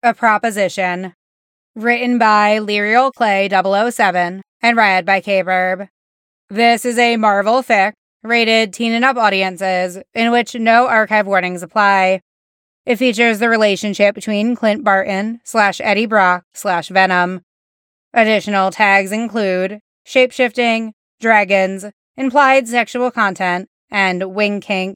A Proposition. Written by Lyrial Clay 007 and read by K-Burb. This is a Marvel fic, rated teen and up audiences, in which no archive warnings apply. It features the relationship between Clint Barton / Eddie Brock / Venom. Additional tags include shapeshifting, dragons, implied sexual content, and wing kink.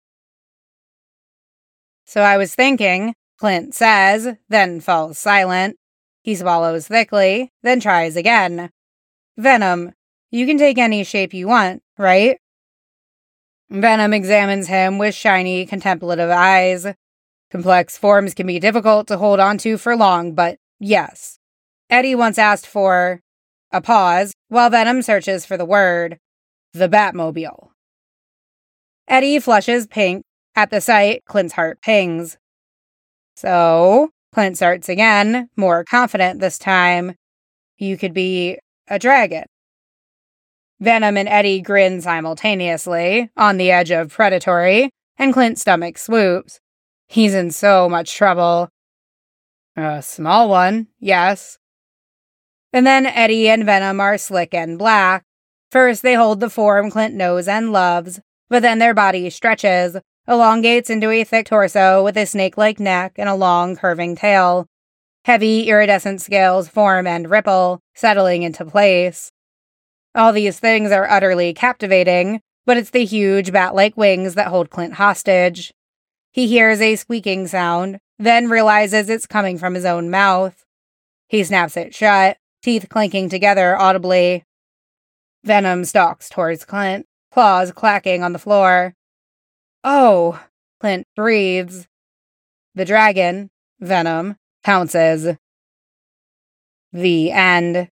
So I was thinking, Clint says, then falls silent. He swallows thickly, then tries again. Venom, you can take any shape you want, right? Venom examines him with shiny, contemplative eyes. Complex forms can be difficult to hold onto for long, but yes. Eddie once asked for a pause while Venom searches for the word, the Batmobile. Eddie flushes pink. At the sight, Clint's heart pings. So, Clint starts again, more confident this time. You could be a dragon. Venom and Eddie grin simultaneously, on the edge of predatory, and Clint's stomach swoops. He's in so much trouble. A small one, yes. And then Eddie and Venom are slick and black. First, they hold the form Clint knows and loves, but then their body stretches, elongates into a thick torso with a snake-like neck and a long, curving tail. Heavy, iridescent scales form and ripple, settling into place. All these things are utterly captivating, but it's the huge, bat-like wings that hold Clint hostage. He hears a squeaking sound, then realizes it's coming from his own mouth. He snaps it shut, teeth clanking together audibly. Venom stalks towards Clint, claws clacking on the floor. Oh, Clint breathes. The dragon, Venom, pounces. The end.